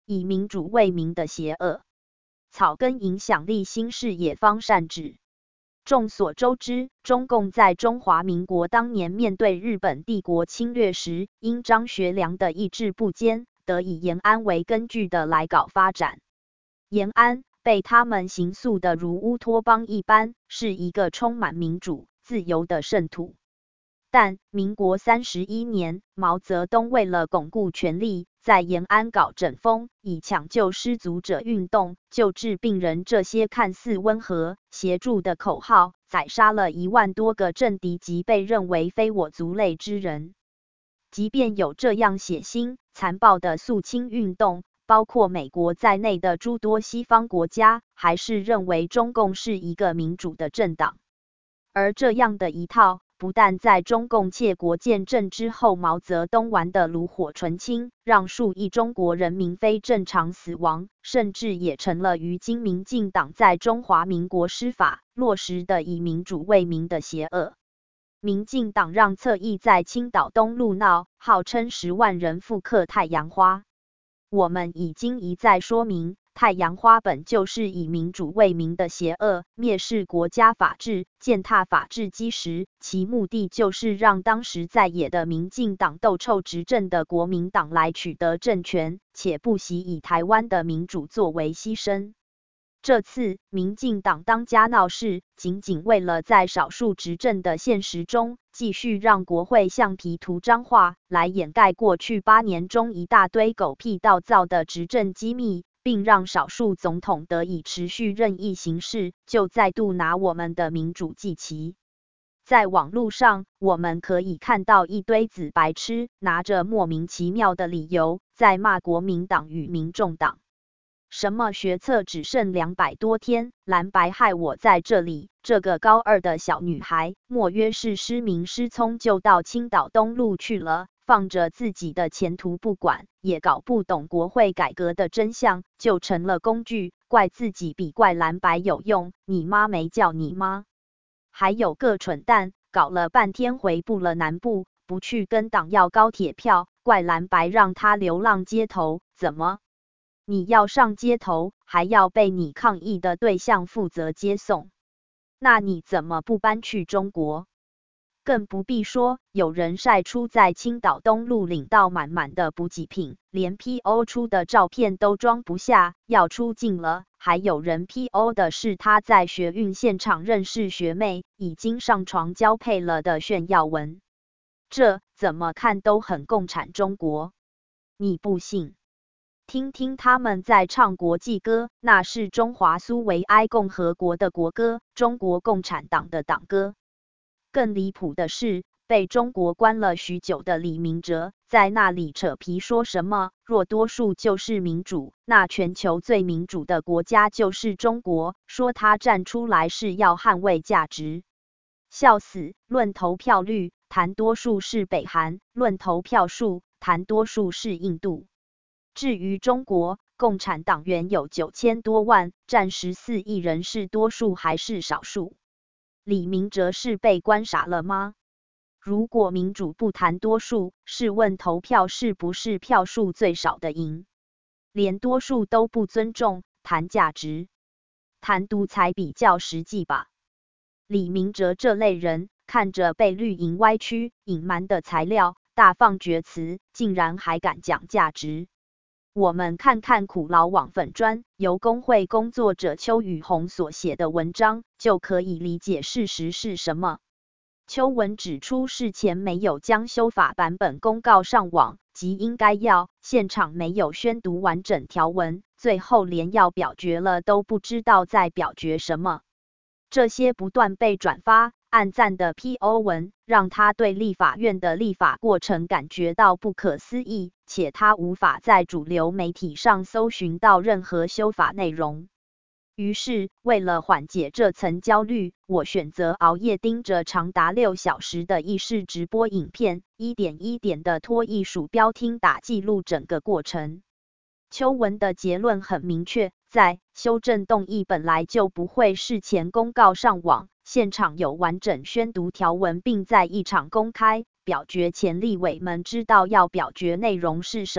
以民主为名的邪恶，草根影响力新视野方善治。众所周知，中共在中华民国当年面对日本帝国侵略时，因张学良的意志不坚，得以延安为根据的来搞发展。延安被他们形塑的如乌托邦一般，是一个充满民主、自由的圣土。但民国31年，毛泽东为了巩固权力，在延安搞整风，以抢救失足者运动、救治病人这些看似温和、协助的口号，宰杀了1万多个政敌及被认为非我族类之人。即便有这样血腥、残暴的肃清运动，包括美国在内的诸多西方国家，还是认为中共是一个民主的政党。而这样的一套，不但在中共窃国建政之后毛泽东玩得炉火纯青，让数亿中国人民非正常死亡，甚至也成了如今民进党在中华民国施法落实的以民主为名的邪恶。民进党让侧翼在青岛东路闹，号称10万人复刻太阳花。我们已经一再说明，太阳花本就是以民主为名的邪恶，蔑视国家法治，践踏法治基石，其目的就是让当时在野的民进党斗臭执政的国民党来取得政权，且不惜以台湾的民主作为牺牲。这次民进党当家闹事，仅仅为了在少数执政的现实中继续让国会橡皮图章化，来掩盖过去8年中一大堆狗屁倒灶的执政机密，并让少数总统得以持续任意行事，就再度拿我们的民主祭旗。在网络上，我们可以看到一堆子白痴拿着莫名其妙的理由，在骂国民党与民众党。什么学测只剩200多天，蓝白害我在这里。这个高2的小女孩，莫约是失明失聪就到青岛东路去了，放着自己的前途不管，也搞不懂国会改革的真相，就成了工具，怪自己比怪蓝白有用，你妈没叫你妈。还有个蠢蛋，搞了半天回不了南部，不去跟党要高铁票，怪蓝白让他流浪街头，怎么？你要上街头，还要被你抗议的对象负责接送，那你怎么不搬去中国？更不必说，有人晒出在青岛东路领到满满的补给品，连 PO 出的照片都装不下，要出境了。还有人 PO 的是他在学运现场认识学妹，已经上床交配了的炫耀文，这怎么看都很共产中国。你不信？听听他们在唱国际歌，那是中华苏维埃共和国的国歌，中国共产党的党歌。更离谱的是，被中国关了许久的李明哲，在那里扯皮说什么若多数就是民主，那全球最民主的国家就是中国，说他站出来是要捍卫价值。笑死，论投票率，谈多数是北韩，论投票数，谈多数是印度。至于中国，共产党员有9000多万，占14亿人，是多数还是少数？李明哲是被关傻了吗？如果民主不谈多数，试问投票是不是票数最少的赢？连多数都不尊重，谈价值，谈独裁比较实际吧。李明哲这类人，看着被绿营歪曲、隐瞒的材料，大放厥词，竟然还敢讲价值。我们看看苦劳网粉专由工会工作者邱宇红所写的文章，就可以理解事实是什么。邱文指出，事前没有将修法版本公告上网，即应该要现场没有宣读完整条文，最后连要表决了都不知道在表决什么。这些不断被转发、按赞的 PO 文，让他对立法院的立法过程感觉到不可思议，且他无法在主流媒体上搜寻到任何修法内容。于是，为了缓解这层焦虑，我选择熬夜盯着长达6小时的议事直播影片，一点一点的拖一鼠标听打记录整个过程。邱文的结论很明确，在修正动议本来就不会事前公告上网，现场有完整宣读条文，并在议场公开，表决前立委们知道要表决内容是什么，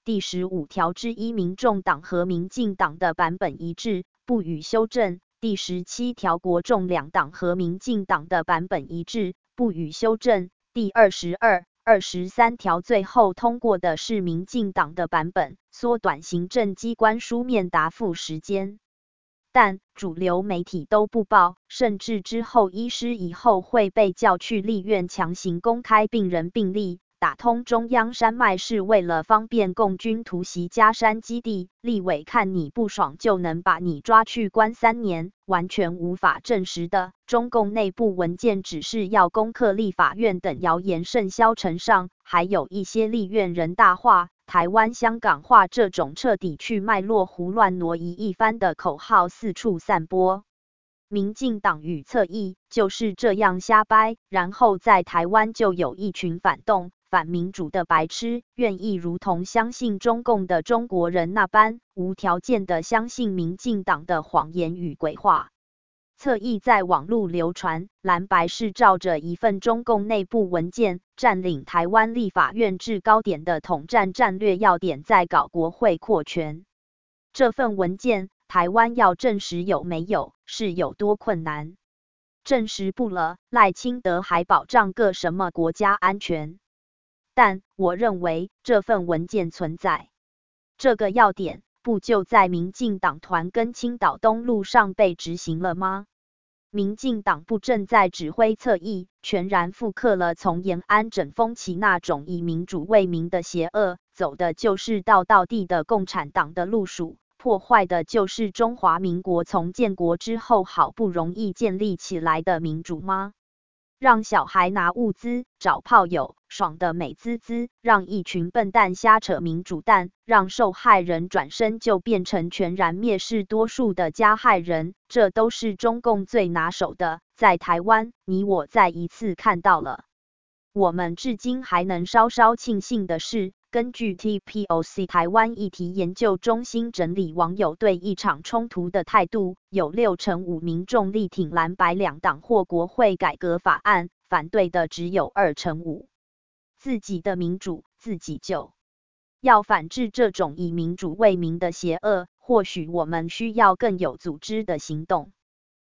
第15条之一民众党和民进党的版本一致，不予修正。第17条国众两党和民进党的版本一致，不予修正。第22、23条最后通过的是民进党的版本，缩短行政机关书面答复时间。但主流媒体都不报，甚至之后医师以后会被叫去立院强行公开病人病历，打通中央山脉是为了方便共军突袭嘉山基地，立委看你不爽就能把你抓去关3年，完全无法证实的。中共内部文件只是要攻克立法院等谣言甚嚣尘上，还有一些立院人大化、台湾香港化这种彻底去脉络胡乱挪移一番的口号四处散播。民进党与侧翼就是这样瞎掰，然后在台湾就有一群反动、反民主的白痴，愿意如同相信中共的中国人那般，无条件的相信民进党的谎言与鬼话。侧翼在网络流传，蓝白是照着一份中共内部文件，占领台湾立法院制高点的统战战略要点，在搞国会扩权。这份文件，台湾要证实有没有，是有多困难？证实不了，赖清德还保障个什么国家安全？但我认为这份文件存在，这个要点不就在民进党团跟青岛东路上被执行了吗？民进党不正在指挥侧翼，全然复刻了从延安整风起那种以民主为名的邪恶，走的就是道道地的共产党的路数，破坏的就是中华民国从建国之后好不容易建立起来的民主吗？让小孩拿物资找炮友，爽得美滋滋；让一群笨蛋瞎扯民主蛋，让受害人转身就变成全然蔑视多数的加害人，这都是中共最拿手的。在台湾，你我再一次看到了。我们至今还能稍稍庆幸的是，根据 TPOC 台湾议题研究中心整理网友对一场冲突的态度，有65%民众力挺蓝白两党或国会改革法案，反对的只有2%。自己的民主自己救。要反制这种以民主为名的邪恶，或许我们需要更有组织的行动。